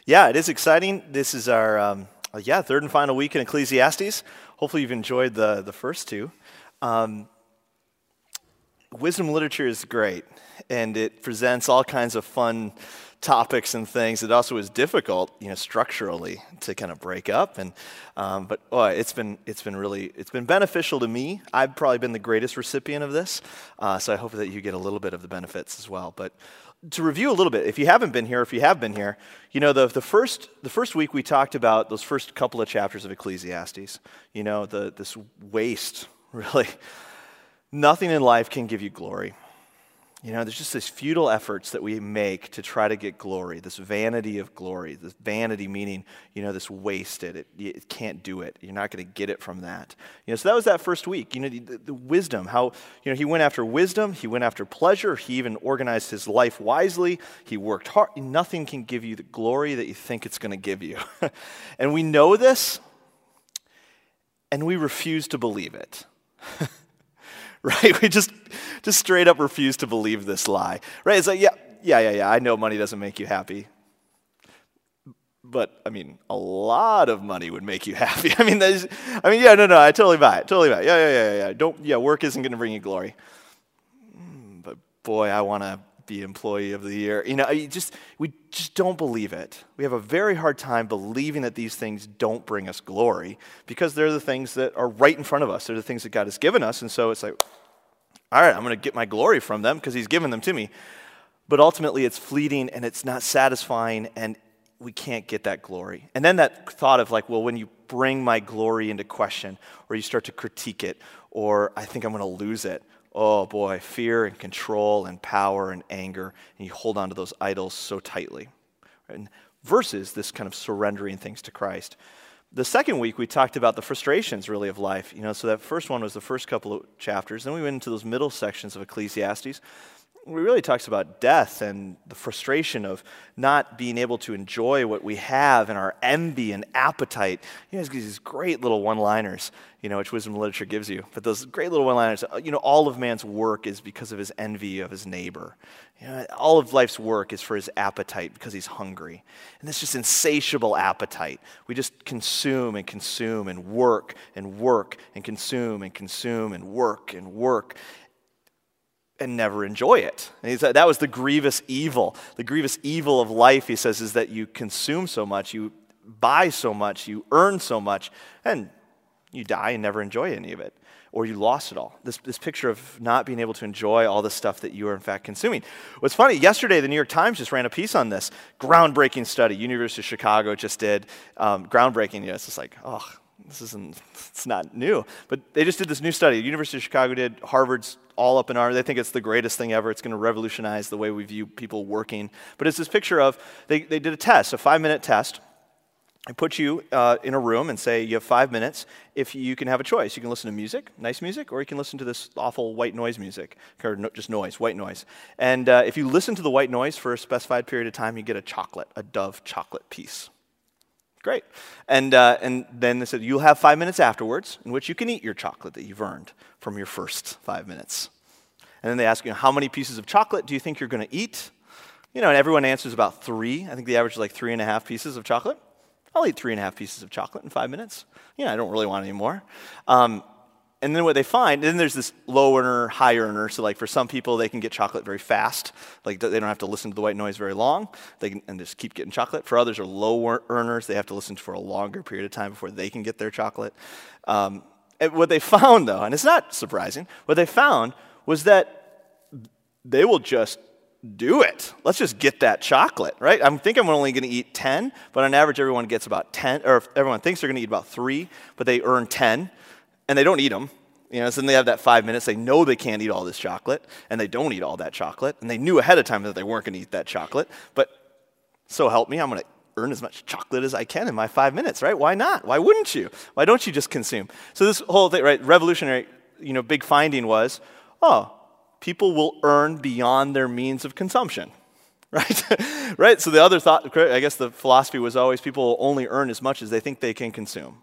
Yeah, it is exciting. This is our third and final week in Ecclesiastes. Hopefully you've enjoyed the first two. Wisdom literature is great, and it presents all kinds of fun topics and things. It also is difficult, structurally to kind of break up. But it's been beneficial to me. I've probably been the greatest recipient of this, so I hope that you get a little bit of the benefits as well. But to review a little bit, if you haven't been here, if you have been here, the first week we talked about those first couple of chapters of Ecclesiastes. This waste, really. Nothing in life can give you glory. There's just these futile efforts that we make to try to get glory, this vanity of glory, this vanity meaning, this waste, it can't do it. You're not going to get it from that. So that was that first week. The wisdom, how, he went after wisdom, he went after pleasure, he even organized his life wisely, he worked hard. Nothing can give you the glory that you think it's going to give you. And we know this, and we refuse to believe it. Right? We just straight up refuse to believe this lie. Right? It's like, yeah, I know money doesn't make you happy. But, a lot of money would make you happy. I totally buy it. Yeah. Work isn't going to bring you glory. But boy, I want to be employee of the year. We just don't believe it. We have a very hard time believing that these things don't bring us glory because they're the things that are right in front of us. They're the things that God has given us. And so it's like, all right, I'm going to get my glory from them because he's given them to me. But ultimately it's fleeting and it's not satisfying and we can't get that glory. And then that thought of like, well, when you bring my glory into question or you start to critique it or I think I'm going to lose it, oh boy, fear and control and power and anger, and you hold on to those idols so tightly. Right? Versus this kind of surrendering things to Christ. The second week, we talked about the frustrations, really, of life. So that first one was the first couple of chapters. Then we went into those middle sections of Ecclesiastes. We really talks about death and the frustration of not being able to enjoy what we have and our envy and appetite. These great little one-liners, which wisdom literature gives you. But those great little one-liners, all of man's work is because of his envy of his neighbor. All of life's work is for his appetite because he's hungry. And this just insatiable appetite. We just consume and consume and work and work and consume and work and never enjoy it. And he said that was the grievous evil. The grievous evil of life, he says, is that you consume so much, you buy so much, you earn so much, and you die and never enjoy any of it. Or you lost it all. This picture of not being able to enjoy all the stuff that you are in fact consuming. What's funny, yesterday the New York Times just ran a piece on this. Groundbreaking study. University of Chicago just did. Groundbreaking, it's just like, it's not new. But they just did this new study. The University of Chicago did, Harvard's all up in arms. They think it's the greatest thing ever. It's going to revolutionize the way we view people working. But it's this picture of, they did a test, a 5-minute test. I put you in a room and say you have 5 minutes. If you can have a choice, you can listen to music, nice music, or you can listen to this awful white noise music, or just noise, white noise. And if you listen to the white noise for a specified period of time, you get a Dove chocolate piece. Great. And then they said, you'll have 5 minutes afterwards in which you can eat your chocolate that you've earned from your first 5 minutes. And then they ask, how many pieces of chocolate do you think you're going to eat? And everyone answers about 3. I think the average is like 3.5 pieces of chocolate. I'll eat 3.5 pieces of chocolate in 5 minutes. I don't really want any more. And then what they find, then there's this low earner, high earner. So like for some people, they can get chocolate very fast. Like they don't have to listen to the white noise very long. They can and just keep getting chocolate. For others are low earners. They have to listen for a longer period of time before they can get their chocolate. And what they found though, and it's not surprising, what they found was that they will just do it. Let's just get that chocolate, right? I'm only going to eat 10, but on average everyone gets about 10, or everyone thinks they're going to eat about 3, but they earn 10. And they don't eat them, so then they have that 5 minutes. They know they can't eat all this chocolate, and they don't eat all that chocolate. And they knew ahead of time that they weren't going to eat that chocolate. But so help me, I'm going to earn as much chocolate as I can in my 5 minutes, right? Why not? Why wouldn't you? Why don't you just consume? So this whole thing, right, revolutionary, big finding was, people will earn beyond their means of consumption. Right? Right? So the other thought, I guess the philosophy was always people will only earn as much as they think they can consume.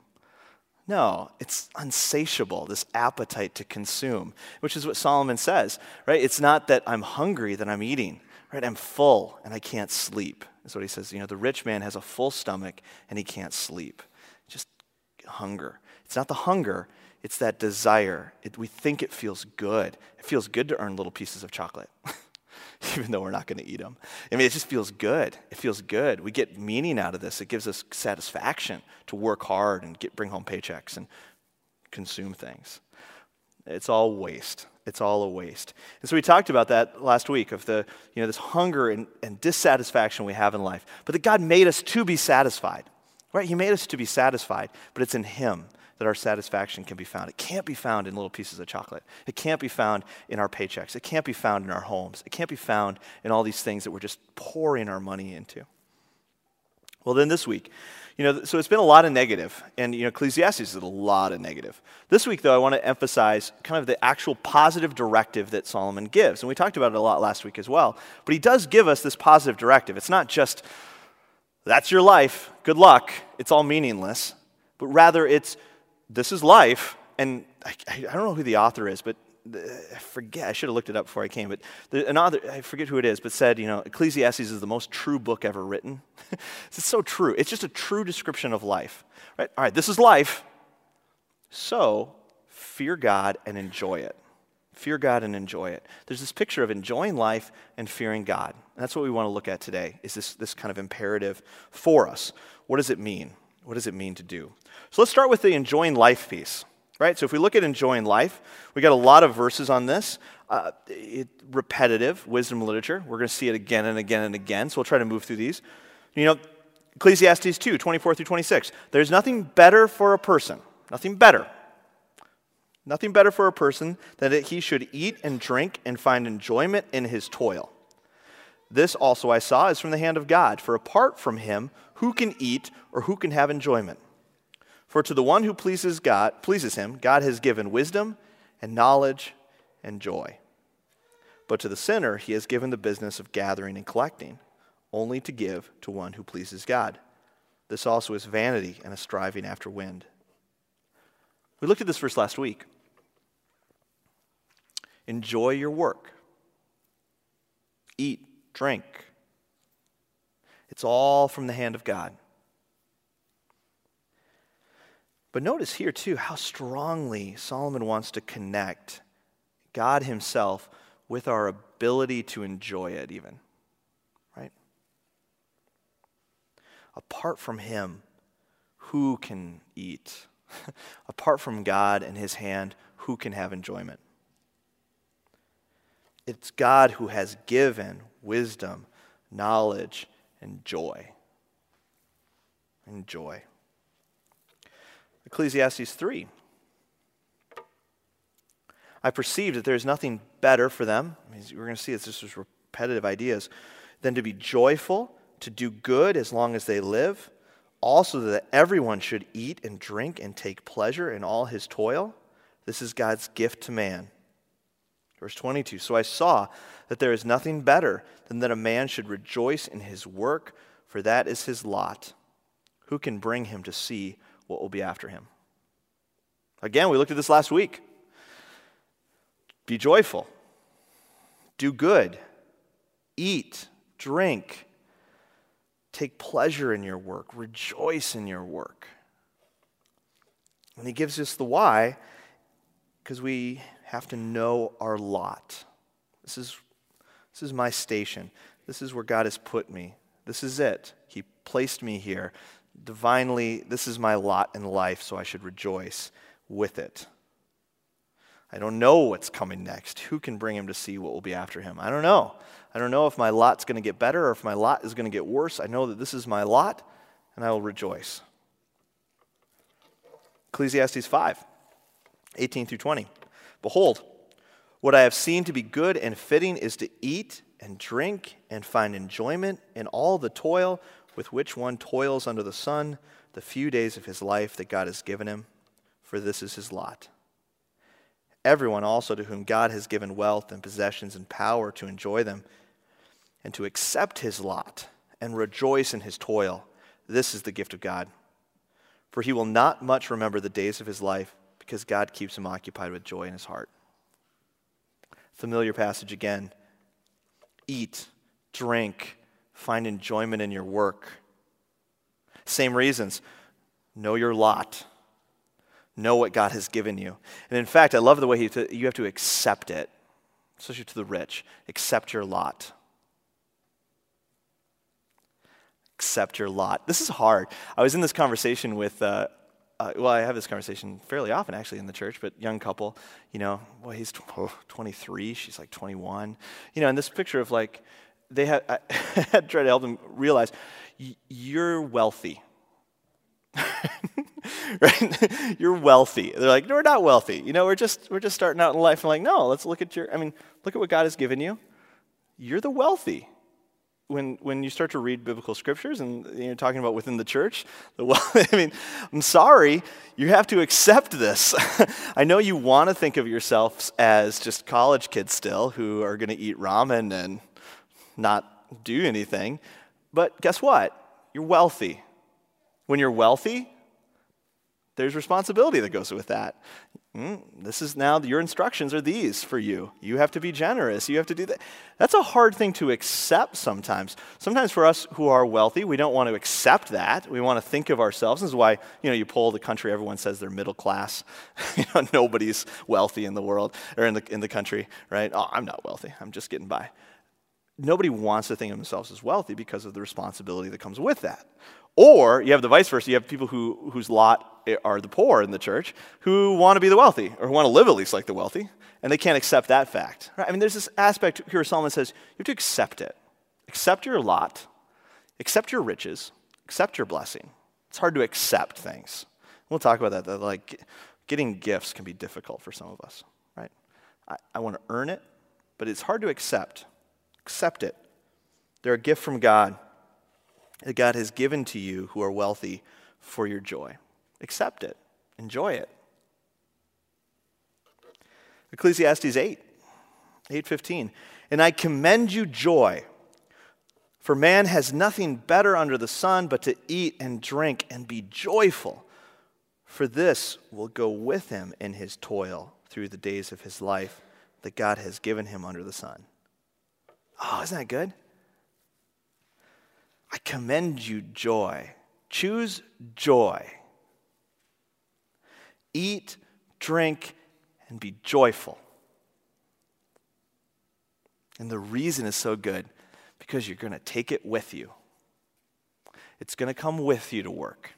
No, it's unsatiable, this appetite to consume, which is what Solomon says, right? It's not that I'm hungry that I'm eating, right? I'm full and I can't sleep. is what he says. The rich man has a full stomach and he can't sleep. Just hunger. It's not the hunger, it's that desire. We think it feels good. It feels good to earn little pieces of chocolate, even though we're not going to eat them. It just feels good. It feels good. We get meaning out of this. It gives us satisfaction to work hard and bring home paychecks and consume things. It's all waste. It's all a waste. And so we talked about that last week of this hunger and dissatisfaction we have in life. But that God made us to be satisfied, right? He made us to be satisfied, but it's in Him that our satisfaction can be found. It can't be found in little pieces of chocolate. It can't be found in our paychecks. It can't be found in our homes. It can't be found in all these things that we're just pouring our money into. Well, then this week, so it's been a lot of negative, and Ecclesiastes is a lot of negative. This week, though, I want to emphasize kind of the actual positive directive that Solomon gives, and we talked about it a lot last week as well, but he does give us this positive directive. It's not just, that's your life, good luck, it's all meaningless, but rather it's, this is life, and I don't know who the author is, but I forget, I should have looked it up before I came, but an author, I forget who it is, but said, Ecclesiastes is the most true book ever written. It's so true. It's just a true description of life. Right? All right, this is life, so fear God and enjoy it. Fear God and enjoy it. There's this picture of enjoying life and fearing God. And that's what we want to look at today, is this kind of imperative for us. What does it mean? What does it mean to do? So let's start with the enjoying life piece. Right? So if we look at enjoying life, we got a lot of verses on this. Repetitive wisdom literature. We're going to see it again and again and again, so we'll try to move through these. Ecclesiastes 2, 24 through 26. There's nothing better for a person, nothing better for a person than that he should eat and drink and find enjoyment in his toil. This also I saw is from the hand of God, for apart from him, who can eat or who can have enjoyment? For to the one who pleases him, God has given wisdom and knowledge and joy. But to the sinner, he has given the business of gathering and collecting, only to give to one who pleases God. This also is vanity and a striving after wind. We looked at this verse last week. Enjoy your work. Eat, drink. It's all from the hand of God. But notice here, too, how strongly Solomon wants to connect God himself with our ability to enjoy it even, right? Apart from him, who can eat? Apart from God and his hand, who can have enjoyment? It's God who has given wisdom, knowledge, and joy. And joy. Ecclesiastes 3. I perceive that there is nothing better for them. We're going to see it's just repetitive ideas, than to be joyful, to do good as long as they live, also that everyone should eat and drink and take pleasure in all his toil. This is God's gift to man. Verse 22, so I saw that there is nothing better than that a man should rejoice in his work, for that is his lot. Who can bring him to see what will be after him? Again, we looked at this last week. Be joyful. Do good. Eat. Drink. Take pleasure in your work. Rejoice in your work. And he gives us the why, because we have to know our lot. This is my station. This is where God has put me. This is it. He placed me here. Divinely, this is my lot in life, so I should rejoice with it. I don't know what's coming next. Who can bring him to see what will be after him? I don't know. I don't know if my lot's going to get better or if my lot is going to get worse. I know that this is my lot, and I will rejoice. Ecclesiastes 5, 18 through 20. Behold, what I have seen to be good and fitting is to eat and drink and find enjoyment in all the toil with which one toils under the sun, the few days of his life that God has given him, for this is his lot. Everyone also to whom God has given wealth and possessions and power to enjoy them, and to accept his lot and rejoice in his toil, this is the gift of God. For he will not much remember the days of his life, because God keeps him occupied with joy in his heart. Familiar passage again. Eat, drink, Find enjoyment in your work. Same reasons. Know your lot. Know what God has given you. And in fact, I love the way you have to accept it, especially to the rich. Accept your lot. Accept your lot. This is hard. I was in this conversation with, I have this conversation fairly often actually in the church, but young couple, he's 23, she's like 21. And this picture of I had tried to help them realize, you're wealthy. Right? You're wealthy. They're like, no, we're not wealthy. We're just starting out in life. I'm like, no, let's look at look at what God has given you. You're the wealthy. When you start to read biblical scriptures and you're talking about within the church, I'm sorry, you have to accept this. I know you want to think of yourselves as just college kids still who are going to eat ramen and not do anything, but guess what? You're wealthy. When you're wealthy, there's responsibility that goes with that. This is now, your instructions are these for you. You have to be generous. You have to do that. That's a hard thing to accept sometimes. Sometimes for us who are wealthy, we don't want to accept that. We want to think of ourselves. This is why, you poll the country, everyone says they're middle class. Nobody's wealthy in the world, or in the country, right? Oh, I'm not wealthy. I'm just getting by. Nobody wants to think of themselves as wealthy because of the responsibility that comes with that. Or you have the vice versa. You have people whose lot are the poor in the church who want to be the wealthy, or who want to live at least like the wealthy, and they can't accept that fact. Right? There's this aspect here where Solomon says you have to accept it. Accept your lot. Accept your riches. Accept your blessing. It's hard to accept things. We'll talk about that. Getting gifts can be difficult for some of us. Right? I want to earn it, but it's hard to accept. Accept it. They're a gift from God that God has given to you who are wealthy for your joy. Accept it. Enjoy it. Ecclesiastes 8:15. And I commend you joy, for man has nothing better under the sun but to eat and drink and be joyful, for this will go with him in his toil through the days of his life that God has given him under the sun. Oh, isn't that good? I commend you joy. Choose joy. Eat, drink, and be joyful. And the reason is so good because you're going to take it with you. It's going to come with you to work.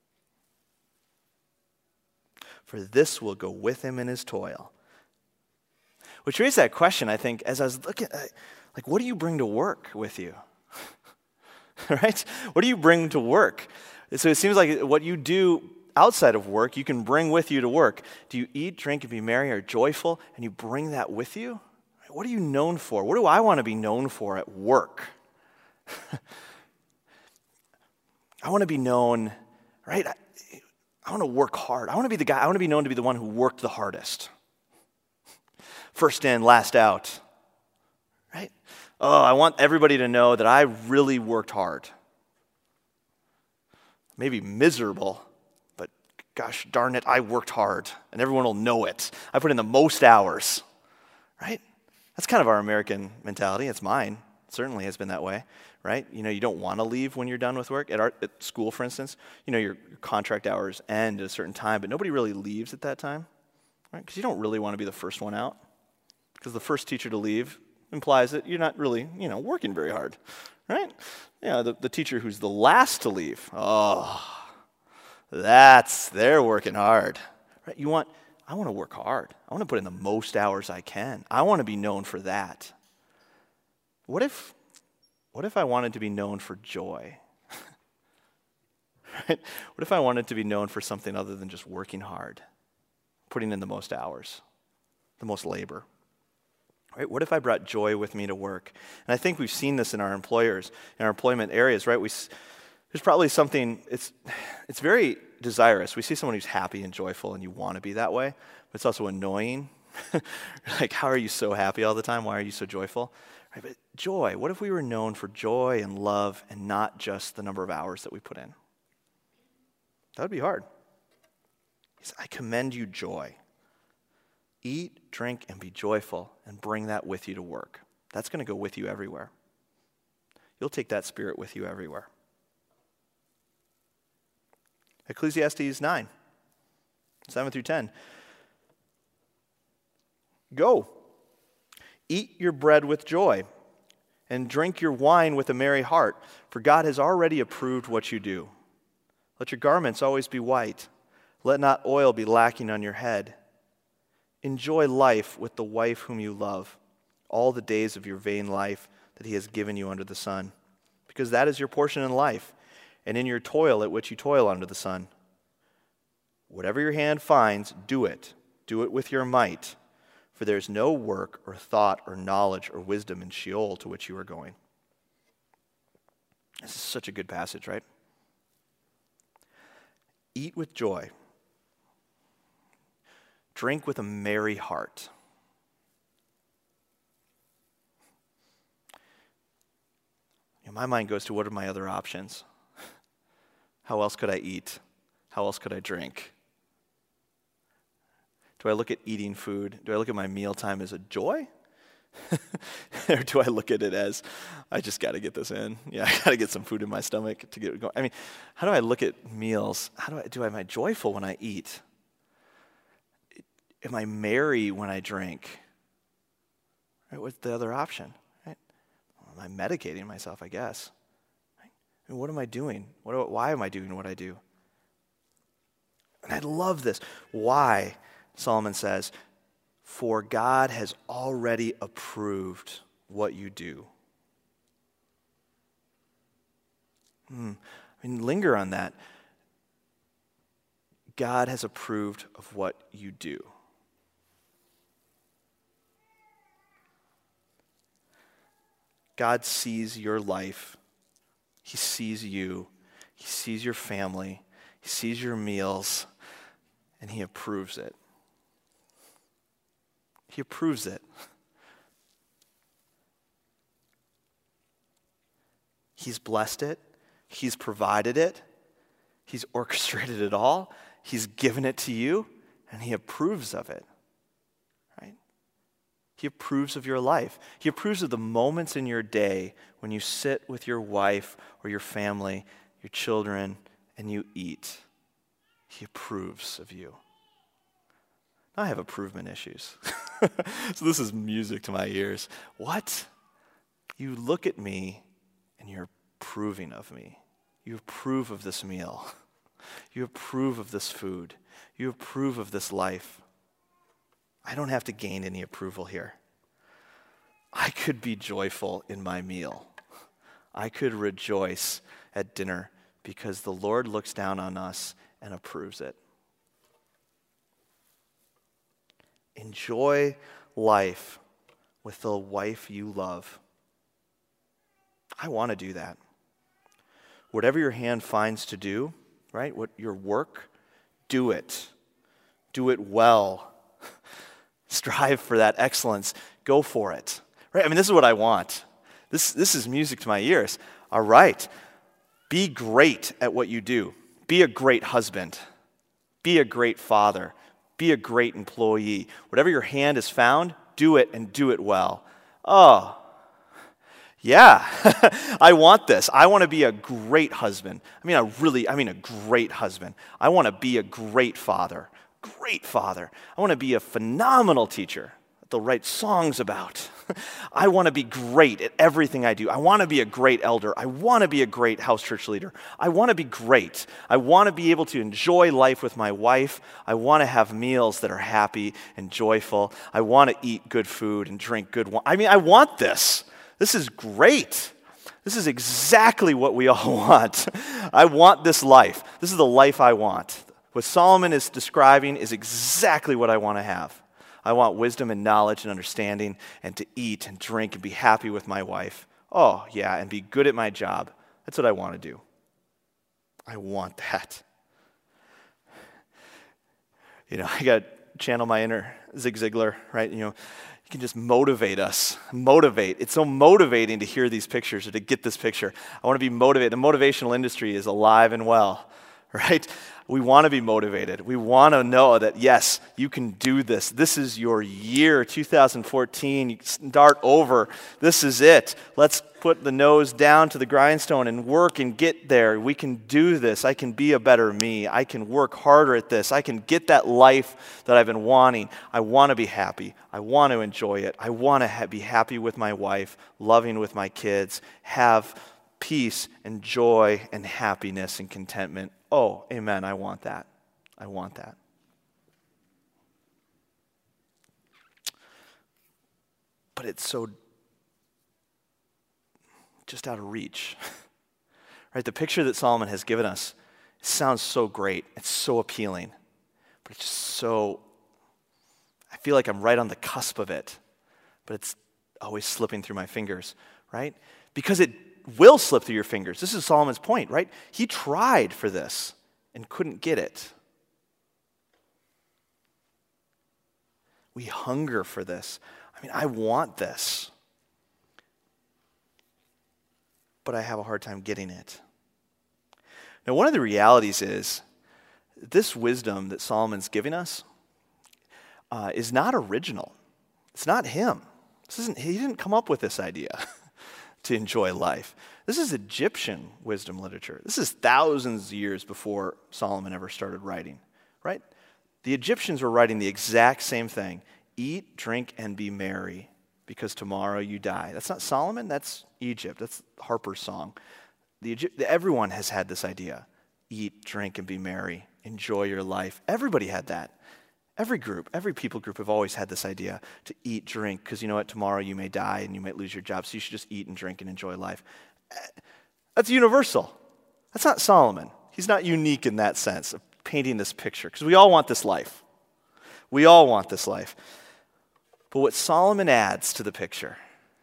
For this will go with him in his toil. Which raises that question, I think, as I was looking at, what do you bring to work with you? Right? What do you bring to work? So it seems like what you do outside of work, you can bring with you to work. Do you eat, drink, and be merry, or joyful, and you bring that with you? What are you known for? What do I want to be known for at work? I want to be known, right? I want to work hard. I want to be the guy. I want to be known to be the one who worked the hardest. First in, last out. Right? Oh, I want everybody to know that I really worked hard. Maybe miserable, but gosh darn it, I worked hard, and everyone will know it. I put in the most hours, right? That's kind of our American mentality. It's mine. It certainly has been that way, right? You don't want to leave when you're done with work. At school, for instance, your contract hours end at a certain time, but nobody really leaves at that time, right? Because you don't really want to be the first one out, because the first teacher to leave implies that you're not really, working very hard, right? The teacher who's the last to leave, they're working hard, right? I want to work hard. I want to put in the most hours I can. I want to be known for that. What if I wanted to be known for joy? Right? What if I wanted to be known for something other than just working hard, putting in the most hours, the most labor? Right? What if I brought joy with me to work? And I think we've seen this in our employers, in our employment areas, right? There's probably something, it's very desirous. We see someone who's happy and joyful and you want to be that way, but it's also annoying. How are you so happy all the time? Why are you so joyful? Right? But joy, what if we were known for joy and love and not just the number of hours that we put in? That would be hard. He said, I commend you joy. Eat, drink, and be joyful, and bring that with you to work. That's going to go with you everywhere. you'll take that spirit with you everywhere. Ecclesiastes 9, 7 through 10. Go, eat your bread with joy, and drink your wine with a merry heart, for God has already approved what you do. Let your garments always be white. Let not oil be lacking on your head. Enjoy life with the wife whom you love, all the days of your vain life that he has given you under the sun, because that is your portion in life, and in your toil at which you toil under the sun. Whatever your hand finds, do it. Do it with your might, for there is no work or thought or knowledge or wisdom in Sheol to which you are going. This is such a good passage, right? Eat with joy. Drink with a merry heart. My mind goes to, what are my other options? How else could I eat? How else could I drink? Do I look at eating food? Do I look at my mealtime as a joy? Or do I look at it as, I just got to get this in? Yeah, I got to get some food in my stomach to get it going. I mean, how do I look at meals? Am I joyful when I eat? Am I merry when I drink? Right, what's the other option? Right? Well, am I medicating myself, I guess? Right? And what am I doing? Why am I doing what I do? And I love this. Why? Solomon says, for God has already approved what you do. Linger on that. God has approved of what you do. God sees your life. He sees you. He sees your family. He sees your meals, and he approves it. He approves it. He's blessed it. He's provided it. He's orchestrated it all. He's given it to you, and he approves of it. Right? He approves of your life. He approves of the moments in your day when you sit with your wife or your family, your children, and you eat. He approves of you. I have approvement issues. So this is music to my ears. What? You look at me and you're approving of me. You approve of this meal. You approve of this food. You approve of this life. I don't have to gain any approval here. I could be joyful in my meal. I could rejoice at dinner because the Lord looks down on us and approves it. Enjoy life with the wife you love. I want to do that. Whatever your hand finds to do, right? What your work, do it. Do it well. Strive for that excellence. Go for it. Right? I mean, this is what I want. This is music to my ears. All right. Be great at what you do. Be a great husband. Be a great father. Be a great employee. Whatever your hand has found, do it and do it well. Oh, yeah, I want this. I want to be a great husband. I mean a great husband. I want to be a great father. Great father. I want to be a phenomenal teacher that they'll write songs about. I want to be great at everything I do. I want to be a great elder. I want to be a great house church leader. I want to be great. I want to be able to enjoy life with my wife. I want to have meals that are happy and joyful. I want to eat good food and drink good wine. I mean, I want this. This is great. This is exactly what we all want. I want this life. This is the life I want. What Solomon is describing is exactly what I want to have. I want wisdom and knowledge and understanding and to eat and drink and be happy with my wife. Oh, yeah, and be good at my job. That's what I want to do. I want that. I got to channel my inner Zig Ziglar, right? He can just motivate us. Motivate. It's so motivating to hear these pictures or to get this picture. I want to be motivated. The motivational industry is alive and well, right? We want to be motivated. We want to know that, yes, you can do this. This is your year, 2014. You start over. This is it. Let's put the nose down to the grindstone and work and get there. We can do this. I can be a better me. I can work harder at this. I can get that life that I've been wanting. I want to be happy. I want to enjoy it. I want to be happy with my wife, loving with my kids, have peace and joy and happiness and contentment. Oh, amen. I want that. I want that. But it's so just out of reach. Right? The picture that Solomon has given us sounds so great. It's so appealing. But it's just so, I feel like I'm right on the cusp of it. But it's always slipping through my fingers, right? Because it will slip through your fingers. This is Solomon's point, right? He tried for this and couldn't get it. We hunger for this. I mean, I want this. But I have a hard time getting it. Now, one of the realities is this wisdom that Solomon's giving us is not original. It's not him. He didn't come up with this idea to enjoy life. This is Egyptian wisdom literature. This is thousands of years before Solomon ever started writing, right? The Egyptians were writing the exact same thing. Eat, drink, and be merry, because tomorrow you die. That's not Solomon, that's Egypt. That's Harper's song. Everyone has had this idea. Eat, drink, and be merry. Enjoy your life. Everybody had that. Every people group have always had this idea to eat, drink, because you know what, tomorrow you may die and you might lose your job, so you should just eat and drink and enjoy life. That's universal. That's not Solomon. He's not unique in that sense of painting this picture, because we all want this life. We all want this life. But what Solomon adds to the picture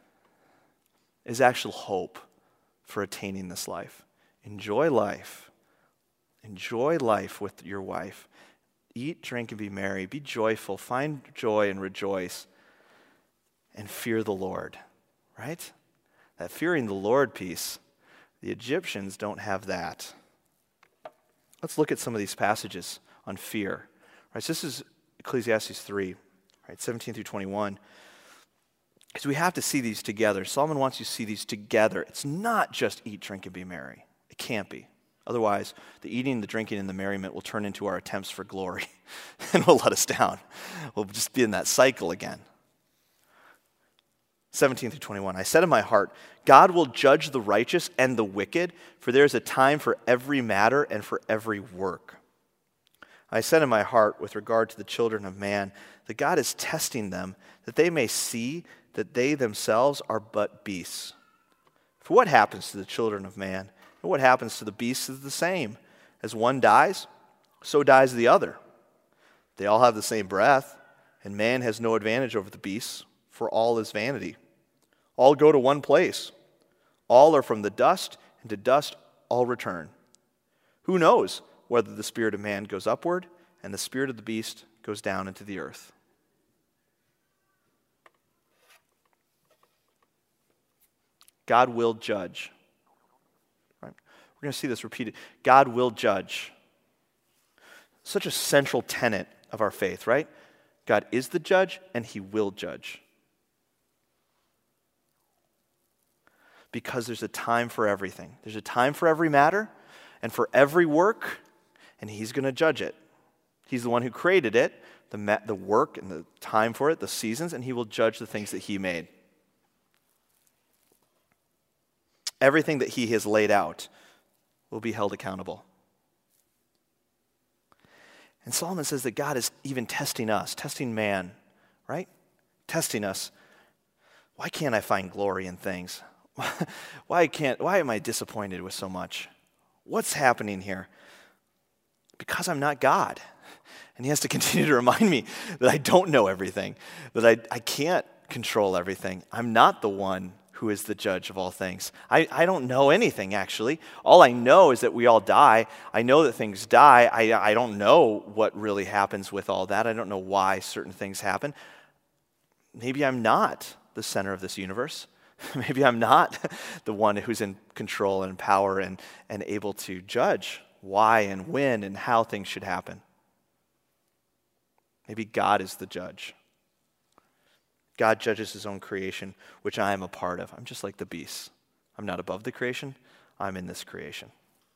is actual hope for attaining this life. Enjoy life. Enjoy life with your wife. Eat, drink, and be merry. Be joyful. Find joy and rejoice. And fear the Lord. Right? That fearing the Lord piece, the Egyptians don't have that. Let's look at some of these passages on fear. Right, so this is Ecclesiastes 3, right, 17 through 21. Because we have to see these together. Solomon wants you to see these together. It's not just eat, drink, and be merry. It can't be. Otherwise, the eating, the drinking, and the merriment will turn into our attempts for glory and will let us down. We'll just be in that cycle again. 17 through 21. I said in my heart, God will judge the righteous and the wicked, for there is a time for every matter and for every work. I said in my heart with regard to the children of man, that God is testing them, that they may see that they themselves are but beasts. For what happens to the children of man, and what happens to the beasts is the same. As one dies, so dies the other. They all have the same breath, and man has no advantage over the beasts, for all is vanity. All go to one place. All are from the dust, and to dust all return. Who knows whether the spirit of man goes upward and the spirit of the beast goes down into the earth? God will judge. Right? We're going to see this repeated. God will judge. Such a central tenet of our faith, right? God is the judge and he will judge. Because there's a time for everything. There's a time for every matter and for every work, and he's going to judge it. He's the one who created it, the work and the time for it, the seasons, and he will judge the things that he made. Everything that he has laid out will be held accountable. And Solomon says that God is even testing us, testing man, right? Testing us. Why can't I find glory in things? Why am I disappointed with so much? What's happening here? Because I'm not God. And he has to continue to remind me that I don't know everything, that I can't control everything. I'm not the one who is the judge of all things. I don't know anything, actually. All I know is that we all die. I know that things die. I don't know what really happens with all that. I don't know why certain things happen. Maybe I'm not the center of this universe. Maybe I'm not the one who's in control and power and able to judge why and when and how things should happen. Maybe God is the judge. God judges his own creation, which I am a part of. I'm just like the beasts. I'm not above the creation. I'm in this creation.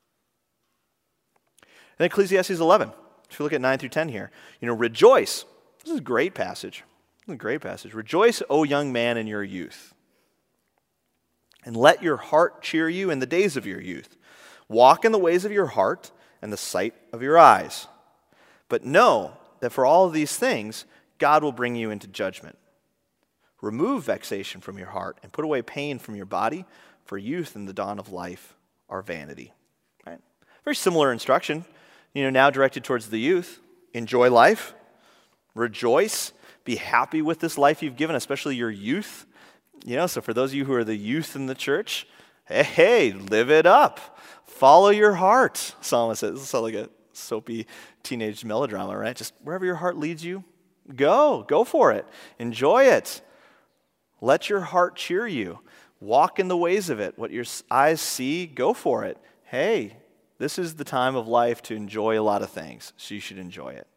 And Ecclesiastes 11, if you look at 9 through 10 here, rejoice. This is a great passage. This is a great passage. Rejoice, O young man, in your youth. And let your heart cheer you in the days of your youth. Walk in the ways of your heart and the sight of your eyes. But know that for all of these things, God will bring you into judgment. Remove vexation from your heart and put away pain from your body, for youth and the dawn of life are vanity. Right? Very similar instruction, now directed towards the youth. Enjoy life. Rejoice. Be happy with this life you've given, especially your youth. So for those of you who are the youth in the church, hey, live it up. Follow your heart. Psalmist says, this sounds like a soapy teenage melodrama, right? Just wherever your heart leads you, go for it. Enjoy it. Let your heart cheer you. Walk in the ways of it. What your eyes see, go for it. Hey, this is the time of life to enjoy a lot of things, so you should enjoy it.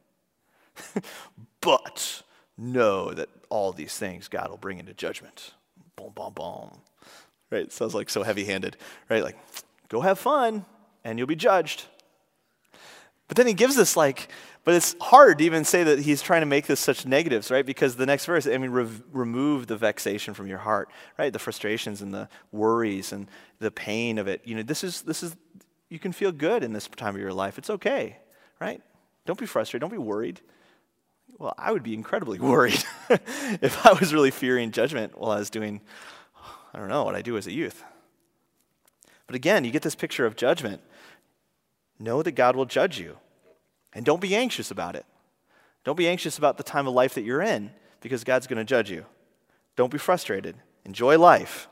But know that all these things God will bring into judgment. Boom, boom, boom. Right? It sounds like so heavy-handed, right? Like, go have fun, and you'll be judged. But then he gives this but it's hard to even say that he's trying to make this such negatives, right? Because the next verse, remove the vexation from your heart, right? The frustrations and the worries and the pain of it. This is you can feel good in this time of your life. It's okay, right? Don't be frustrated. Don't be worried. Well, I would be incredibly worried if I was really fearing judgment while I was doing, I don't know, what I do as a youth. But again, you get this picture of judgment. Know that God will judge you. And don't be anxious about it. Don't be anxious about the time of life that you're in, because God's going to judge you. Don't be frustrated. Enjoy life.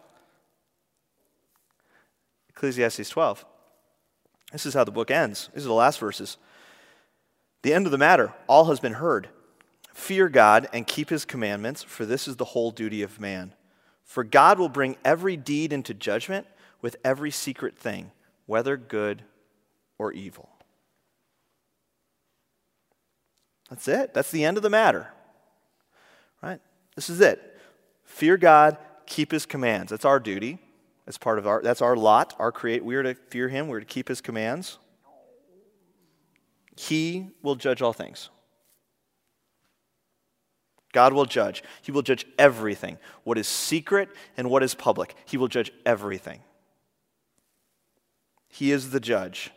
Ecclesiastes 12. This is how the book ends. These are the last verses. The end of the matter, all has been heard. Fear God and keep his commandments, for this is the whole duty of man. For God will bring every deed into judgment with every secret thing, whether good or evil. That's it. That's the end of the matter. Right? This is it. Fear God, keep his commands. That's our duty. That's that's our lot, we are to fear him, we're to keep his commands. He will judge all things. God will judge. He will judge everything. What is secret and what is public. He will judge everything. He is the judge.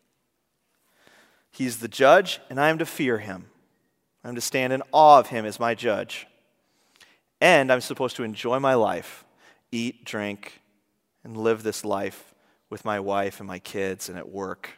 He's the judge, and I am to fear him. I'm to stand in awe of him as my judge. And I'm supposed to enjoy my life, eat, drink, and live this life with my wife and my kids and at work.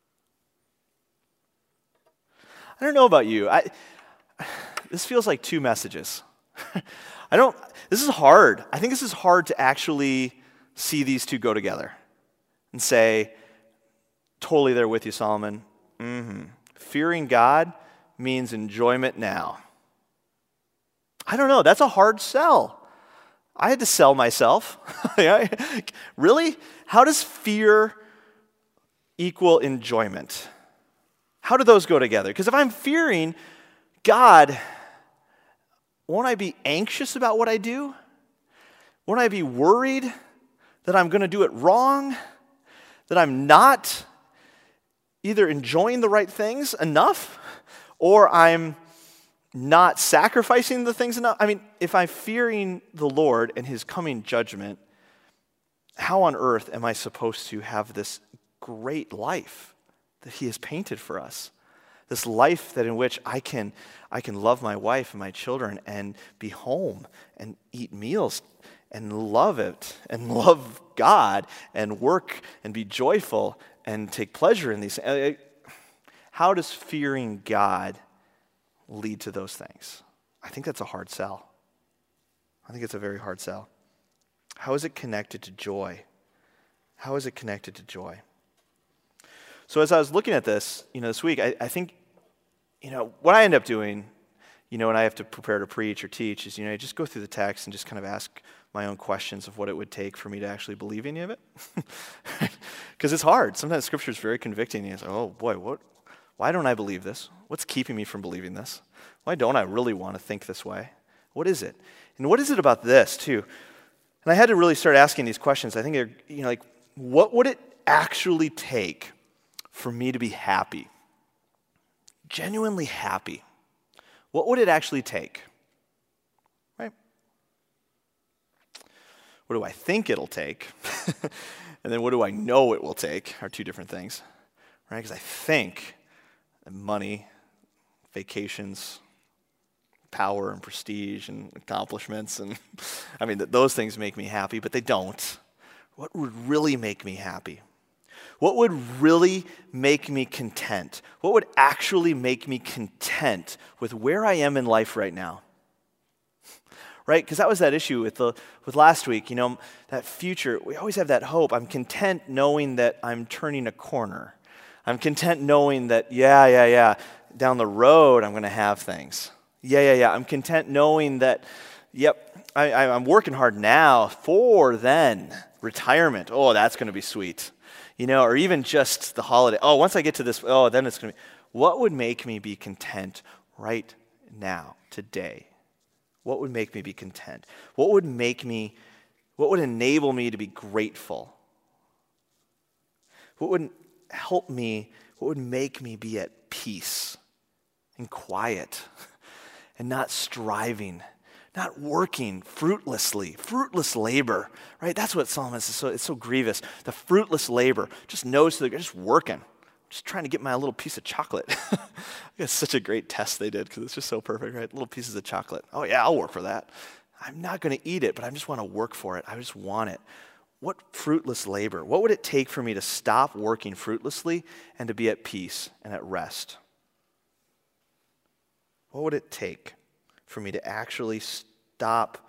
I don't know about you. This feels like two messages. This is hard. I think this is hard to actually see these two go together and say, totally there with you, Solomon. Fearing God means enjoyment now. I don't know. That's a hard sell. I had to sell myself. Really? How does fear equal enjoyment? How do those go together? Because if I'm fearing God, won't I be anxious about what I do? Won't I be worried that I'm going to do it wrong? That I'm not either enjoying the right things enough, or I'm not sacrificing the things enough? I mean, if I'm fearing the Lord and his coming judgment, how on earth am I supposed to have this great life that he has painted for us? This life that in which I can love my wife and my children and be home and eat meals and love it and love God and work and be joyful and take pleasure in these things. How does fearing God lead to those things? I think that's a hard sell. I think it's a very hard sell. How is it connected to joy? How is it connected to joy? So as I was looking at this, this week, I think, what I end up doing, when I have to prepare to preach or teach is, I just go through the text and just kind of ask my own questions of what it would take for me to actually believe any of it. Because it's hard. Sometimes Scripture is very convicting. You say, oh boy, why don't I believe this? What's keeping me from believing this? Why don't I really want to think this way? What is it? And what is it about this, too? And I had to really start asking these questions. I think they're, like, what would it actually take for me to be happy? Genuinely happy. What would it actually take? Right? What do I think it'll take? And then what do I know it will take are two different things. Right? Because I think that money, vacations, power and prestige and accomplishments, and those things make me happy, but they don't. What would really make me happy? What would really make me content? What would actually make me content with where I am in life right now? Right? Because that was that issue with last week, that future. We always have that hope. I'm content knowing that I'm turning a corner. I'm content knowing that, down the road I'm going to have things. I'm content knowing that, I'm working hard now for then retirement. Oh, that's going to be sweet. Or even just the holiday. Oh, once I get to this, then it's going to be. What would make me be content right now, today? What would make me be content? What would enable me to be grateful? What would help me, what would make me be at peace and quiet? And not striving, not working fruitlessly, fruitless labor, right? That's what psalmist is it's so grievous. The fruitless labor, just just working, just trying to get my little piece of chocolate. It's such a great test they did because it's just so perfect, right? Little pieces of chocolate. Oh yeah, I'll work for that. I'm not going to eat it, but I just want to work for it. I just want it. What fruitless labor? What would it take for me to stop working fruitlessly and to be at peace and at rest? What would it take for me to actually stop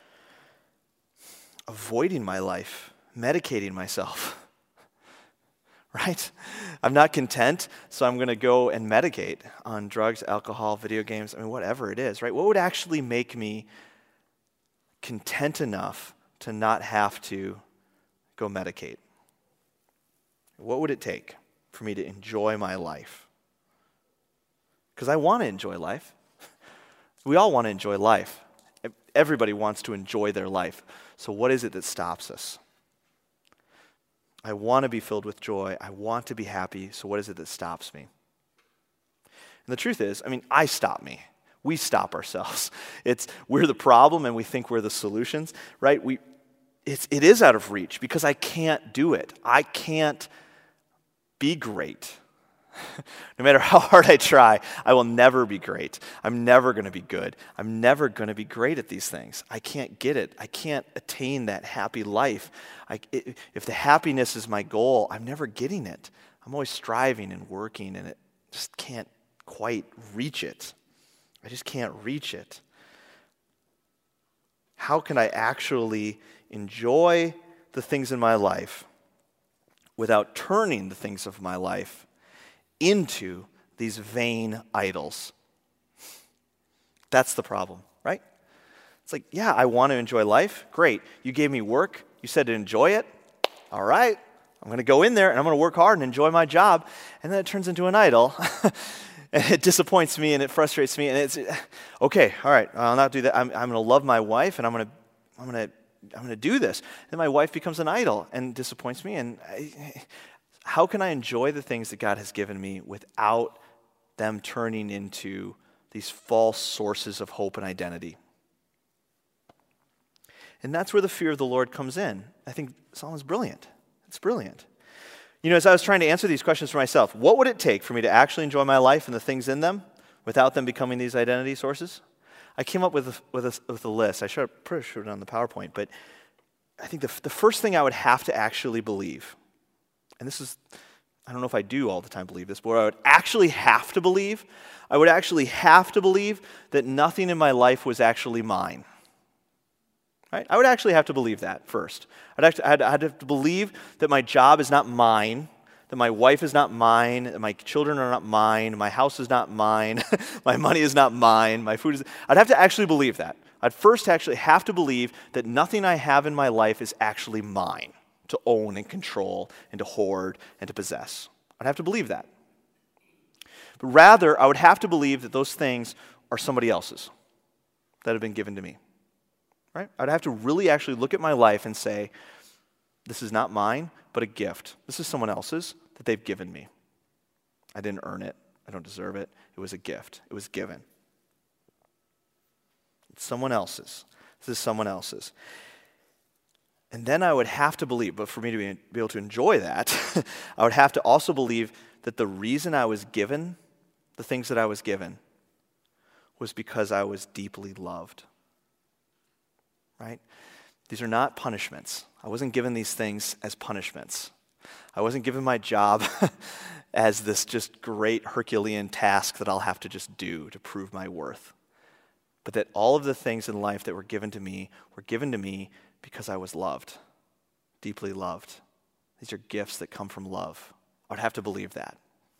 avoiding my life, medicating myself? Right? I'm not content, so I'm going to go and medicate on drugs, alcohol, video games, whatever it is, right? What would actually make me content enough to not have to go medicate? What would it take for me to enjoy my life? Because I want to enjoy life. We all want to enjoy life. Everybody wants to enjoy their life. So what is it that stops us? I want to be filled with joy. I want to be happy. So what is it that stops me? And the truth is, I stop me. We stop ourselves. We're the problem and we think we're the solutions, right? It is out of reach because I can't do it. I can't be great. No matter how hard I try, I will never be great. I'm never going to be good. I'm never going to be great at these things. I can't get it. I can't attain that happy life. If the happiness is my goal, I'm never getting it. I'm always striving and working, and it just can't quite reach it. I just can't reach it. How can I actually enjoy the things in my life without turning the things of my life into these vain idols? That's the problem, right? It's like, I want to enjoy life. Great. You gave me work. You said to enjoy it. All right. I'm going to go in there and I'm going to work hard and enjoy my job. And then it turns into an idol. And it disappoints me and it frustrates me. And it's, okay, all right, I'll not do that. I'm going to love my wife and I'm going to do this. And my wife becomes an idol and disappoints me. And how can I enjoy the things that God has given me without them turning into these false sources of hope and identity? And that's where the fear of the Lord comes in. I think Solomon's brilliant. It's brilliant. As I was trying to answer these questions for myself, what would it take for me to actually enjoy my life and the things in them without them becoming these identity sources? I came up with a list. I should have put it on the PowerPoint, but I think the first thing I would have to actually believe, and this is, I don't know if I do all the time believe this, but what I would actually have to believe, that nothing in my life was actually mine. Right? I would actually have to believe that first. I'd have to believe that my job is not mine, that my wife is not mine, that my children are not mine, my house is not mine, my money is not mine, my food is... I'd have to actually believe that. I'd first actually have to believe that nothing I have in my life is actually mine to own and control and to hoard and to possess. I'd have to believe that. But rather, I would have to believe that those things are somebody else's that have been given to me. right? I'd have to really actually look at my life and say, this is not mine, but a gift. This is someone else's that they've given me. I didn't earn it. I don't deserve it. It was a gift. It was given. It's someone else's. This is someone else's. And then I would have to believe, but for me to be able to enjoy that, I would have to also believe that the reason I was given the things that I was given was because I was deeply loved. Right? These are not punishments. I wasn't given these things as punishments. I wasn't given my job as this just great Herculean task that I'll have to just do to prove my worth. But that all of the things in life that were given to me because I was loved, deeply loved. These are gifts that come from love. I would have to believe that.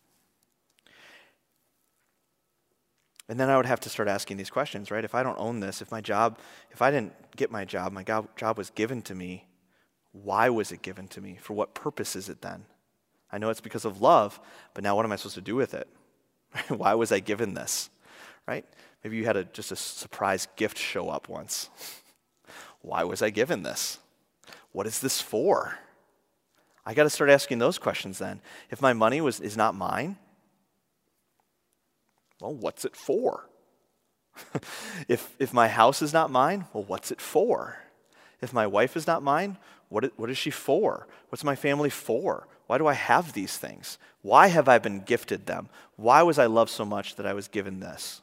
And then I would have to start asking these questions, right? If I don't own this, if I didn't get my job was given to me, why was it given to me? For what purpose is it then? I know it's because of love, but now what am I supposed to do with it? Why was I given this, right? Maybe you had just a surprise gift show up once. Why was I given this? What is this for? I got to start asking those questions then. If my money is not mine, well, what's it for? If my house is not mine, well, what's it for? If my wife is not mine, what is she for? What's my family for? Why do I have these things? Why have I been gifted them? Why was I loved so much that I was given this?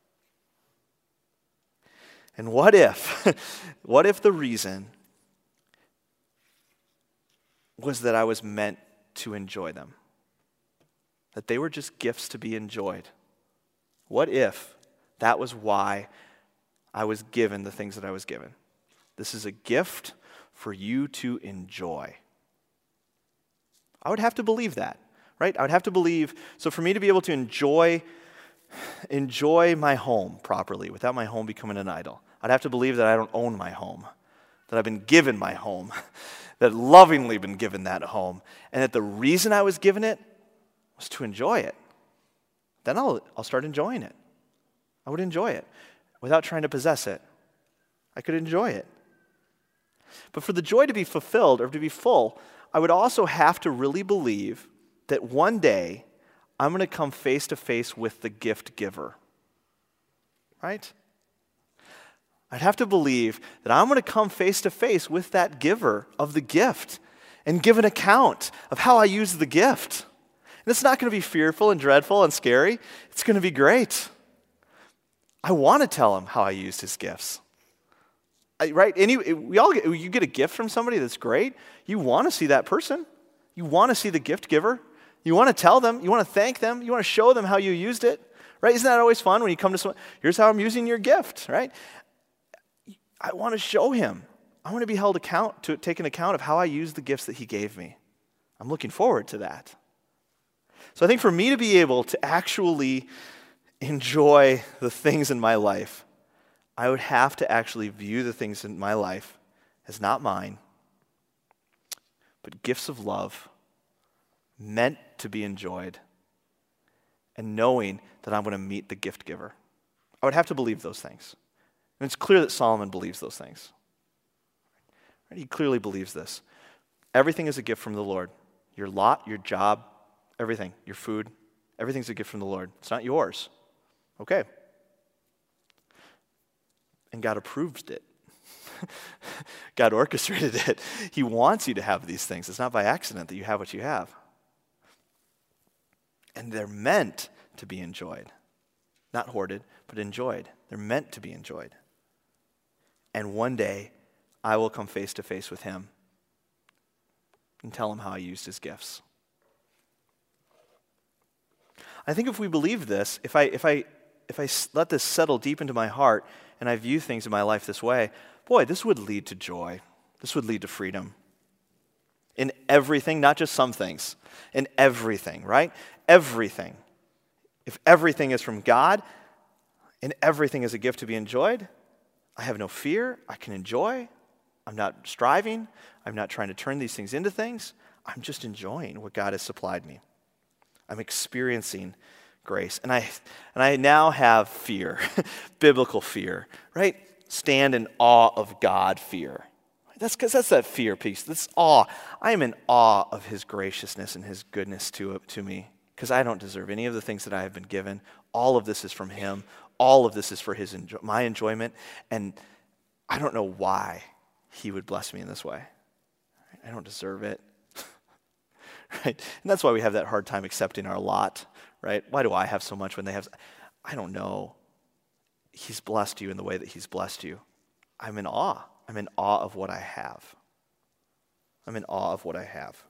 And what if the reason was that I was meant to enjoy them? That they were just gifts to be enjoyed? What if that was why I was given the things that I was given? This is a gift for you to enjoy. I would have to believe that, right? I would have to believe, so for me to be able to enjoy my home properly without my home becoming an idol, I'd have to believe that I don't own my home, that I've been given my home, that I've lovingly been given that home, and that the reason I was given it was to enjoy it. Then I'll start enjoying it. I would enjoy it without trying to possess it. I could enjoy it. But for the joy to be fulfilled or to be full, I would also have to really believe that one day I'm going to come face to face with the gift giver. Right? I'd have to believe that I'm going to come face to face with that giver of the gift and give an account of how I use the gift. And it's not going to be fearful and dreadful and scary. It's going to be great. I want to tell him how I used his gifts. Right? You get a gift from somebody that's great. You want to see that person. You want to see the gift giver. You want to tell them. You want to thank them. You want to show them how you used it. Right? Isn't that always fun when you come to someone? Here's how I'm using your gift. Right? I want to show him. I want to be held to take an account of how I used the gifts that he gave me. I'm looking forward to that. So I think for me to be able to actually enjoy the things in my life, I would have to actually view the things in my life as not mine, but gifts of love meant to be enjoyed, and knowing that I'm going to meet the gift giver. I would have to believe those things. And it's clear that Solomon believes those things. He clearly believes this. Everything is a gift from the Lord. Your lot, your job, everything, your food, everything's a gift from the Lord. It's not yours. Okay. And God approved it. God orchestrated it. He wants you to have these things. It's not by accident that you have what you have. And they're meant to be enjoyed. Not hoarded, but enjoyed. They're meant to be enjoyed. And one day, I will come face to face with him and tell him how I used his gifts. I think if we believe this, if I let this settle deep into my heart and I view things in my life this way, boy, this would lead to joy. This would lead to freedom. In everything, not just some things. In everything, right? Everything. If everything is from God and everything is a gift to be enjoyed, I have no fear. I can enjoy. I'm not striving. I'm not trying to turn these things into things. I'm just enjoying what God has supplied me. I'm experiencing grace. And I now have fear, biblical fear, right? stand in awe of God fear. That's because that's that fear piece. That's awe. I am in awe of his graciousness and his goodness to me because I don't deserve any of the things that I have been given. All of this is from him. All of this is for my enjoyment. And I don't know why he would bless me in this way. I don't deserve it. Right? And that's why we have that hard time accepting our lot, right? Why do I have so much when they have? I don't know. He's blessed you in the way that he's blessed you. I'm in awe. I'm in awe of what I have. I'm in awe of what I have.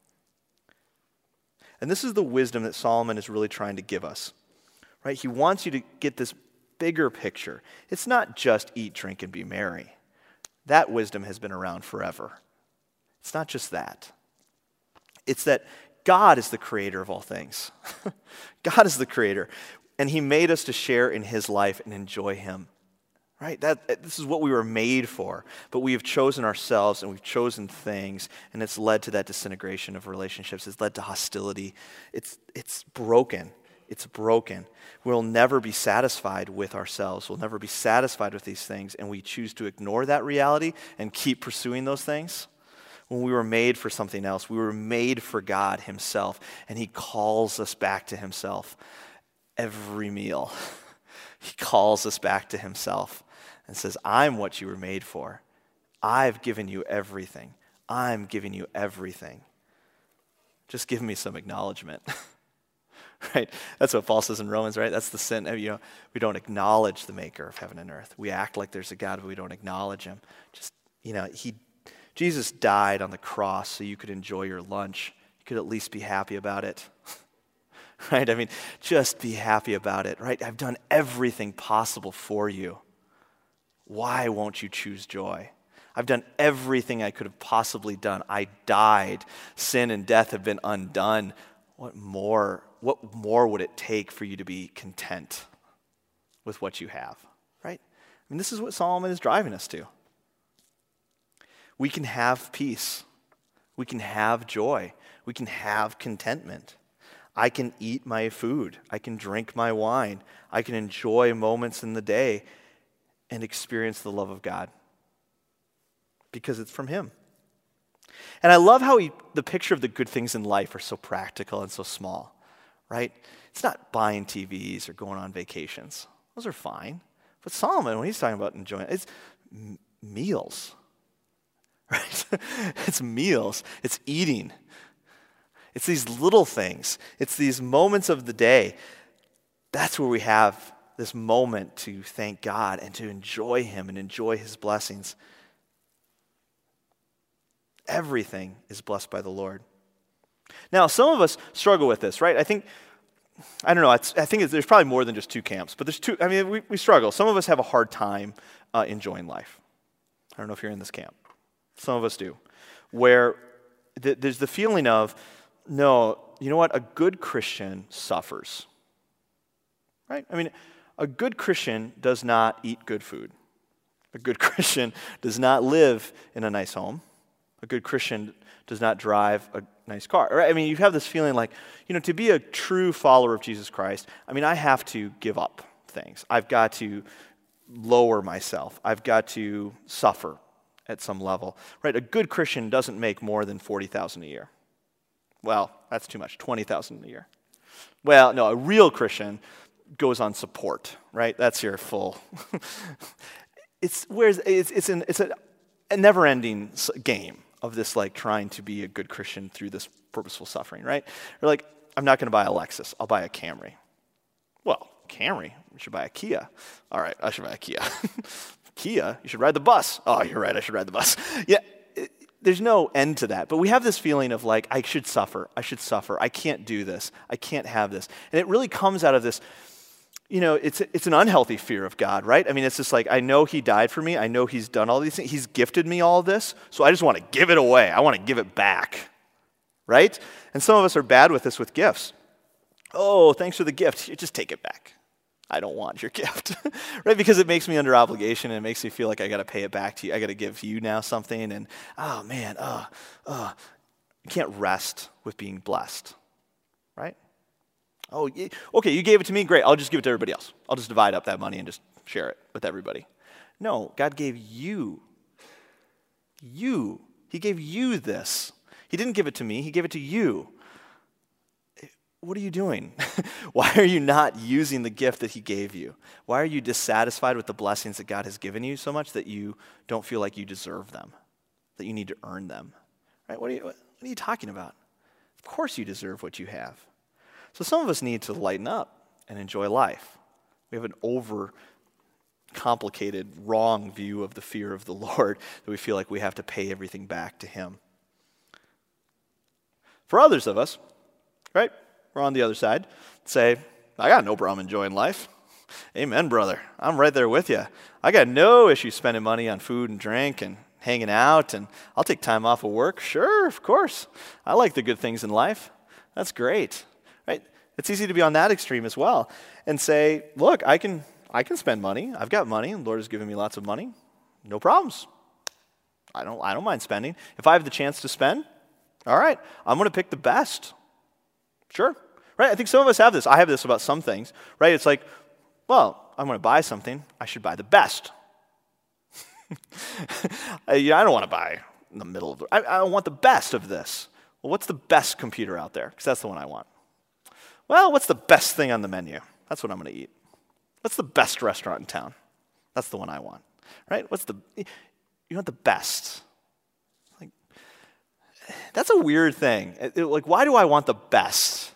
And this is the wisdom that Solomon is really trying to give us, right? He wants you to get this bigger picture. It's not just eat, drink, and be merry. That wisdom has been around forever. It's not just that. It's that God is the creator of all things. God is the creator, and he made us to share in his life and enjoy him. Right? This is what we were made for, but we have chosen ourselves and we've chosen things, and it's led to that disintegration of relationships. It's led to hostility. It's broken. It's broken. We'll never be satisfied with ourselves. We'll never be satisfied with these things, and we choose to ignore that reality and keep pursuing those things. When we were made for something else, we were made for God himself, and he calls us back to himself every meal. He calls us back to himself and says, I'm what you were made for. I've given you everything. I'm giving you everything. Just give me some acknowledgement. Right? That's what Paul says in Romans, right? That's the sin. We don't acknowledge the maker of heaven and earth. We act like there's a God, but we don't acknowledge him. Jesus died on the cross so you could enjoy your lunch. You could at least be happy about it. Right? I mean, just be happy about it, right? I've done everything possible for you. Why won't you choose joy? I've done everything I could have possibly done. I died. Sin and death have been undone. What more would it take for you to be content with what you have, right? I mean, this is what Solomon is driving us to. We can have peace. We can have joy. We can have contentment. I can eat my food. I can drink my wine. I can enjoy moments in the day and experience the love of God because it's from him. And I love how the picture of the good things in life are so practical and so small, right? It's not buying TVs or going on vacations. Those are fine. But Solomon, when he's talking about enjoying, it's meals, right? It's meals. It's eating. It's these little things. It's these moments of the day. That's where we have this moment to thank God and to enjoy him and enjoy his blessings. Everything is blessed by the Lord. Now, some of us struggle with this, right? I think there's probably more than just two camps, but there's two. I mean, we struggle. Some of us have a hard time enjoying life. I don't know if you're in this camp. Some of us do. Where there's the feeling of, no, you know what? A good Christian suffers. Right? I mean, a good Christian does not eat good food. A good Christian does not live in a nice home. A good Christian does not drive a nice car. Right? I mean, you have this feeling like, to be a true follower of Jesus Christ, I mean, I have to give up things. I've got to lower myself. I've got to suffer at some level. Right? A good Christian doesn't make more than $40,000 a year. Well, that's too much. $20,000 a year. Well, no, a real Christian goes on support. Right? That's your full. It's a never-ending game of this, like, trying to be a good Christian through this purposeful suffering, right? Or like, I'm not going to buy a Lexus. I'll buy a Camry. Well, Camry, you should buy a Kia. All right, I should buy a Kia. Kia, you should ride the bus. Oh, you're right, I should ride the bus. Yeah, there's no end to that. But we have this feeling of like, I should suffer. I can't do this. I can't have this. And it really comes out of this, it's an unhealthy fear of God, right? I mean, it's just like, I know he died for me. I know he's done all these things. He's gifted me all this. So I just want to give it away. I want to give it back, right? And some of us are bad with this with gifts. Oh, thanks for the gift. You just take it back. I don't want your gift, right? Because it makes me under obligation and it makes me feel like I got to pay it back to you. I got to give you now something. And oh man, you can't rest with being blessed, right? Oh, okay, you gave it to me, great. I'll just give it to everybody else. I'll just divide up that money and just share it with everybody. No, God gave you. You. He gave you this. He didn't give it to me. He gave it to you. What are you doing? Why are you not using the gift that he gave you? Why are you dissatisfied with the blessings that God has given you so much that you don't feel like you deserve them, that you need to earn them? Right? What are you talking about? Of course you deserve what you have. So some of us need to lighten up and enjoy life. We have an overcomplicated, wrong view of the fear of the Lord that we feel like we have to pay everything back to him. For others of us, right? We're on the other side. Say, I got no problem enjoying life. Amen, brother. I'm right there with you. I got no issue spending money on food and drink and hanging out, and I'll take time off of work. Sure, of course. I like the good things in life. That's great, right? It's easy to be on that extreme as well and say, look, I can spend money. I've got money, and the Lord has given me lots of money. No problems. I don't mind spending. If I have the chance to spend, all right, I'm going to pick the best. Sure. Right? I think some of us have this. I have this about some things. Right? It's like, well, I'm going to buy something. I should buy the best. I don't want to buy in the middle of the... I want the best of this. Well, what's the best computer out there? Because that's the one I want. Well, what's the best thing on the menu? That's what I'm going to eat. What's the best restaurant in town? That's the one I want. Right? You want the best. That's a weird thing. Like, why do I want the best?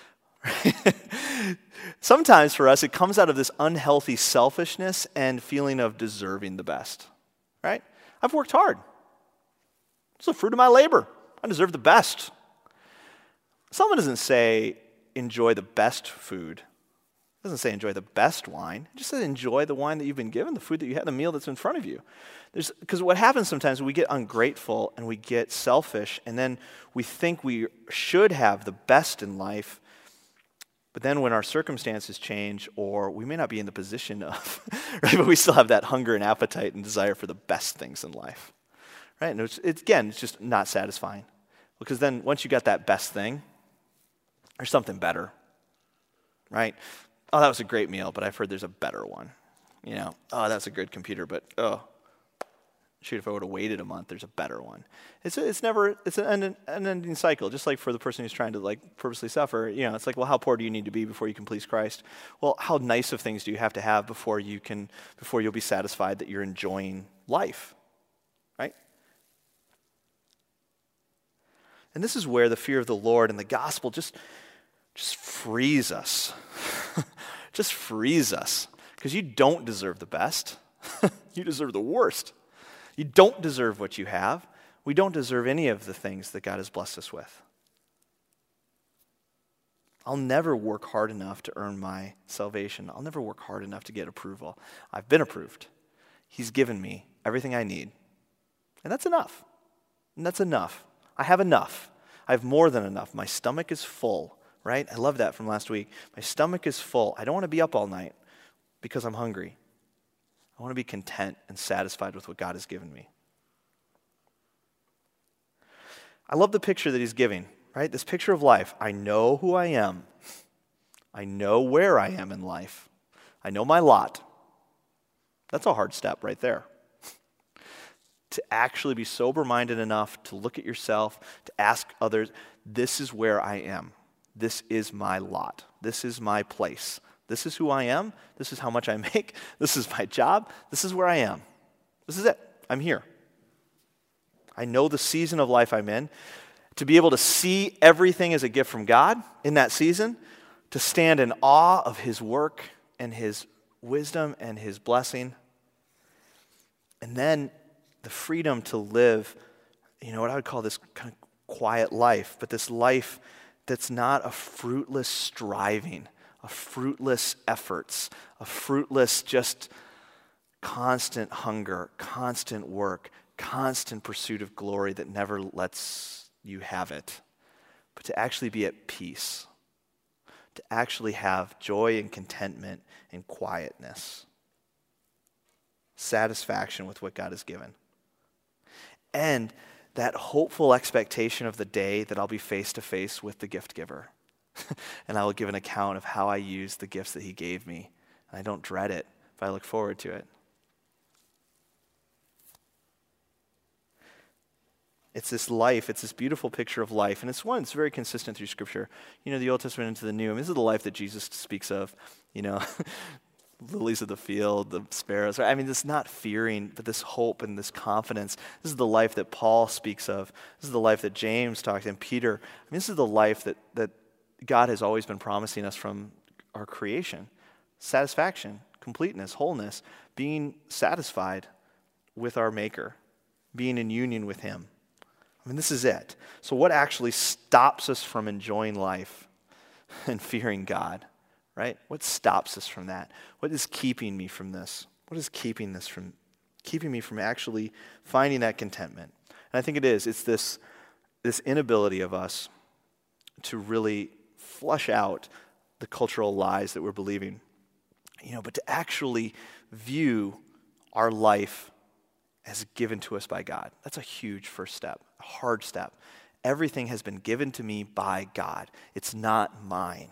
Sometimes for us, it comes out of this unhealthy selfishness and feeling of deserving the best, right? I've worked hard. It's the fruit of my labor. I deserve the best. Someone doesn't say, enjoy the best food. It doesn't say enjoy the best wine. It just says enjoy the wine that you've been given, the food that you had, the meal that's in front of you. Because what happens sometimes, we get ungrateful and we get selfish, and then we think we should have the best in life, but then when our circumstances change, or we may not be in the position of, right, but we still have that hunger and appetite and desire for the best things in life, right? And it's just not satisfying. Because then once you got that best thing, there's something better, right? Oh, that was a great meal, but I've heard there's a better one. Oh, that's a good computer, but shoot, if I would have waited a month, there's a better one. It's an unending cycle, just like for the person who's trying to purposely suffer. It's like, well, how poor do you need to be before you can please Christ? Well, how nice of things do you have to have before you'll be satisfied that you're enjoying life, right? And this is where the fear of the Lord and the gospel just frees us. Just frees us. Because you don't deserve the best. You deserve the worst. You don't deserve what you have. We don't deserve any of the things that God has blessed us with. I'll never work hard enough to earn my salvation. I'll never work hard enough to get approval. I've been approved. He's given me everything I need. And that's enough. And that's enough. I have enough. I have more than enough. My stomach is full, right? I love that from last week. My stomach is full. I don't want to be up all night because I'm hungry. I want to be content and satisfied with what God has given me. I love the picture that he's giving, right? This picture of life. I know who I am. I know where I am in life. I know my lot. That's a hard step right there. To actually be sober-minded enough to look at yourself, to ask others, this is where I am. This is my lot. This is my place. This is who I am. This is how much I make. This is my job. This is where I am. This is it. I'm here. I know the season of life I'm in. To be able to see everything as a gift from God in that season, to stand in awe of his work and his wisdom and his blessing, and then the freedom to live, what I would call this kind of quiet life, but this life that's not a fruitless striving, a fruitless efforts, a fruitless just constant hunger, constant work, constant pursuit of glory that never lets you have it, but to actually be at peace, to actually have joy and contentment and quietness, satisfaction with what God has given. And that hopeful expectation of the day that I'll be face to face with the gift giver. And I will give an account of how I used the gifts that he gave me. And I don't dread it, but I look forward to it. It's this life, it's this beautiful picture of life, and it's one that's very consistent through Scripture. The Old Testament into the New. This is the life that Jesus speaks of, lilies of the field, the sparrows. This not fearing, but this hope and this confidence. This is the life that Paul speaks of. This is the life that James talks and Peter. This is the life that God has always been promising us from our creation. Satisfaction, completeness, wholeness, being satisfied with our Maker, being in union with Him. This is it. So what actually stops us from enjoying life and fearing God? Right? What stops us from that? What is keeping me from this? What is keeping me from actually finding that contentment? And I think it's this inability of us to really flush out the cultural lies that we're believing. But to actually view our life as given to us by God. That's a huge first step, a hard step. Everything has been given to me by God. It's not mine.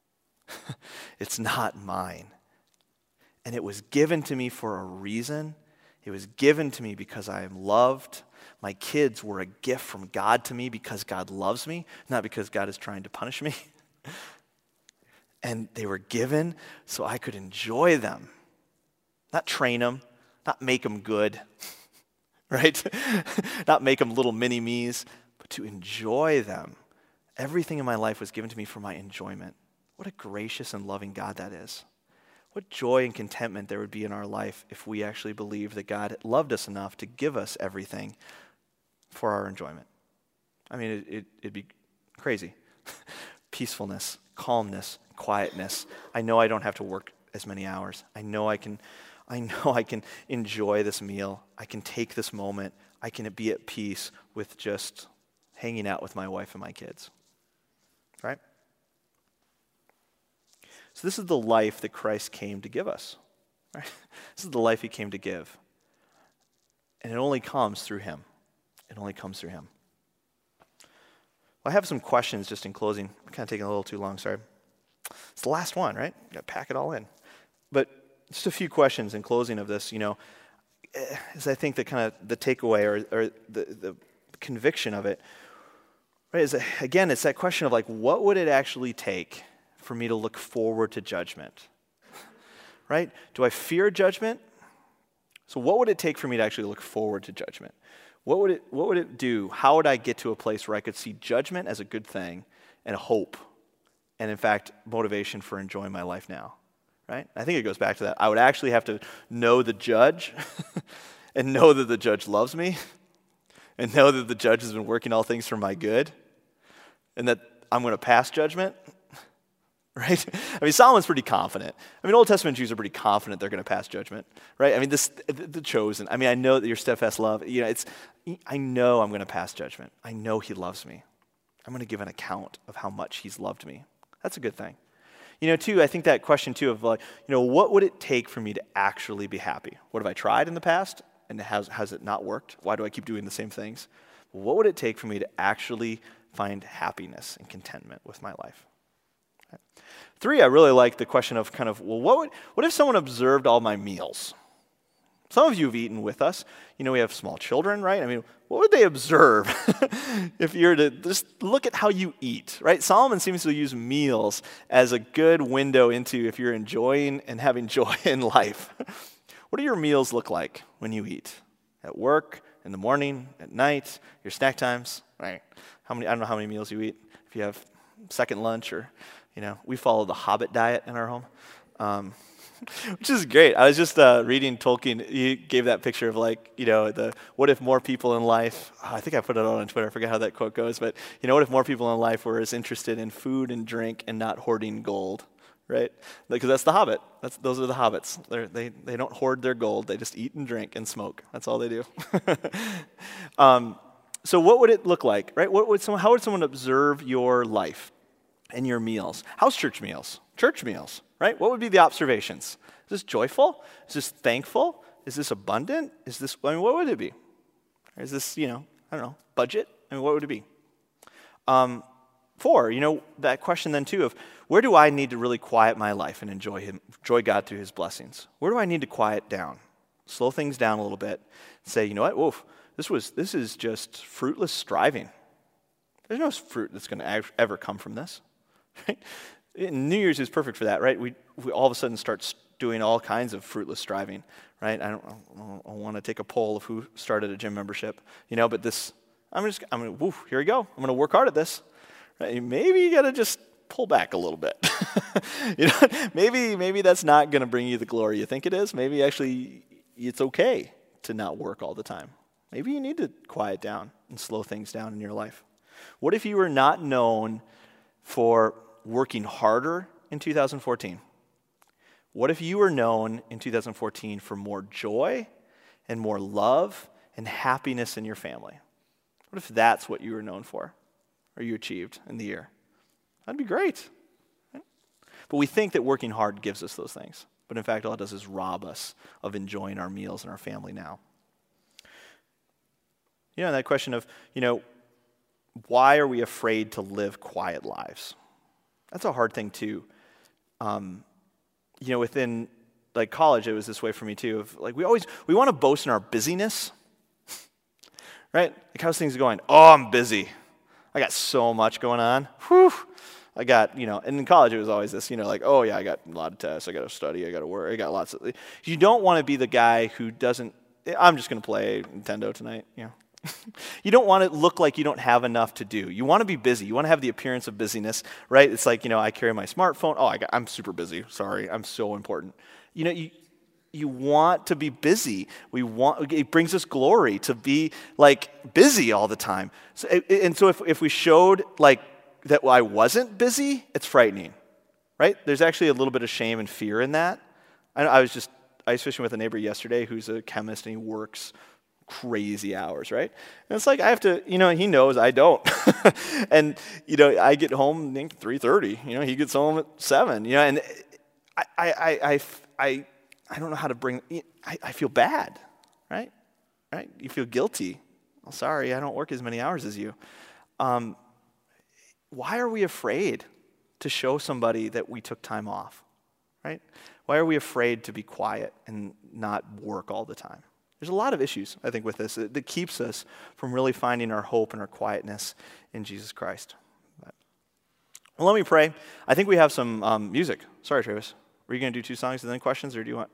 It's not mine. And it was given to me for a reason. It was given to me because I am loved. My kids were a gift from God to me because God loves me, not because God is trying to punish me. And they were given so I could enjoy them. Not train them, not make them good, right? Not make them little mini-me's, but to enjoy them. Everything in my life was given to me for my enjoyment. What a gracious and loving God that is. What joy and contentment there would be in our life if we actually believed that God loved us enough to give us everything for our enjoyment. It'd be crazy. Peacefulness, calmness, quietness. I know I don't have to work as many hours. I know I can enjoy this meal. I can take this moment. I can be at peace with just hanging out with my wife and my kids. Right? So this is the life that Christ came to give us. Right? This is the life He came to give. And it only comes through Him. It only comes through Him. Well, I have some questions just in closing. I'm kind of taking a little too long, sorry. It's the last one, right? Got to pack it all in. But just a few questions in closing of this, as I think the kind of the takeaway or the conviction of it, right, is again, it's that question of what would it actually take for me to look forward to judgment? Right? Do I fear judgment? So what would it take for me to actually look forward to judgment? What would it do? How would I get to a place where I could see judgment as a good thing and a hope and, in fact, motivation for enjoying my life now? Right? I think it goes back to that. I would actually have to know the judge and know that the judge loves me and know that the judge has been working all things for my good and that I'm going to pass judgment. Right? Solomon's pretty confident. Old Testament Jews are pretty confident they're going to pass judgment, right? The chosen. I know that your steadfast love, I know I'm going to pass judgment. I know He loves me. I'm going to give an account of how much He's loved me. That's a good thing. Too, I think that question too of what would it take for me to actually be happy? What have I tried in the past and has it not worked? Why do I keep doing the same things? What would it take for me to actually find happiness and contentment with my life? 3, I really like the question of what if someone observed all my meals? Some of you have eaten with us. We have small children, right? What would they observe if you're to just look at how you eat, right? Solomon seems to use meals as a good window into if you're enjoying and having joy in life. What do your meals look like when you eat? At work, in the morning, at night, your snack times, right? I don't know how many meals you eat. If you have second lunch or, we follow the Hobbit diet in our home. Which is great. I was just reading Tolkien. He gave that picture of the what if more people in life, I think I put it on Twitter, I forget how that quote goes, but what if more people in life were as interested in food and drink and not hoarding gold, right? Because that's the Hobbit. Those are the hobbits. They don't hoard their gold. They just eat and drink and smoke. That's all they do. So what would it look like, right? How would someone observe your life and your meals? House church meals, church meals, right? What would be the observations? Is this joyful? Is this thankful? Is this abundant? Is this, what would it be? Or is this, budget? What would it be? 4, that question then too of where do I need to really quiet my life and enjoy God through His blessings? Where do I need to quiet down? Slow things down a little bit. Say, woof, This is just fruitless striving. There's no fruit that's going to ever come from this. Right? New Year's is perfect for that, right? We all of a sudden start doing all kinds of fruitless striving, right? I don't want to take a poll of who started a gym membership, but here we go. I'm going to work hard at this. Right? Maybe you got to just pull back a little bit. Maybe that's not going to bring you the glory you think it is. Maybe actually it's okay to not work all the time. Maybe you need to quiet down and slow things down in your life. What if you were not known for working harder in 2014? What if you were known in 2014 for more joy and more love and happiness in your family? What if that's what you were known for or you achieved in the year? That'd be great. Right? But we think that working hard gives us those things. But in fact, all it does is rob us of enjoying our meals and our family now. That question of, why are we afraid to live quiet lives? That's a hard thing too. Within college, it was this way for me too. Of we want to boast in our busyness, right? How's things going? Oh, I'm busy. I got so much going on. Whew. I got, and in college it was always this, oh yeah, I got a lot of tests. I got to study. I got to work. I got lots of. You don't want to be the guy who doesn't. I'm just going to play Nintendo tonight. You don't want to look like you don't have enough to do. You want to be busy. You want to have the appearance of busyness, right? It's like, I carry my smartphone. Oh, I'm super busy. Sorry, I'm so important. You want to be busy. It brings us glory to be busy all the time. So if we showed that I wasn't busy, it's frightening, right? There's actually a little bit of shame and fear in that. I was fishing with a neighbor yesterday who's a chemist and he works crazy hours, right? And it's I have to, he knows I don't. And, I get home at 3:30, he gets home at 7, and I don't know how to bring, I feel bad, right? Right? You feel guilty. Well, sorry, I don't work as many hours as you. Why are we afraid to show somebody that we took time off, right? Why are we afraid to be quiet and not work all the time? There's a lot of issues, I think, with this that keeps us from really finding our hope and our quietness in Jesus Christ. Well, let me pray. I think we have some music. Sorry, Travis. Were you going to do 2 songs and then questions, or do you want?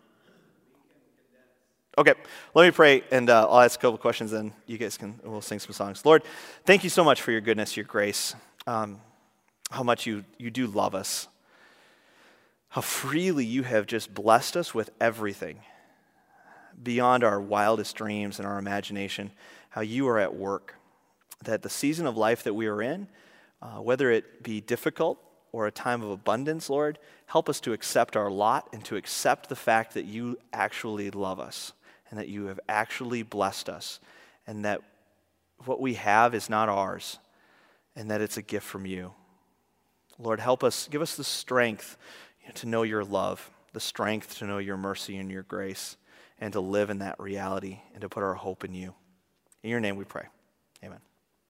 Okay, let me pray, and I'll ask a couple questions, and we'll sing some songs. Lord, thank you so much for your goodness, your grace, how much you do love us, how freely you have just blessed us with everything, beyond our wildest dreams and our imagination, how you are at work, that the season of life that we are in, whether it be difficult or a time of abundance, Lord, help us to accept our lot and to accept the fact that you actually love us and that you have actually blessed us and that what we have is not ours and that it's a gift from you. Lord, help us, give us the strength to know your love, the strength to know your mercy and your grace, and to live in that reality and to put our hope in you. In your name we pray. Amen.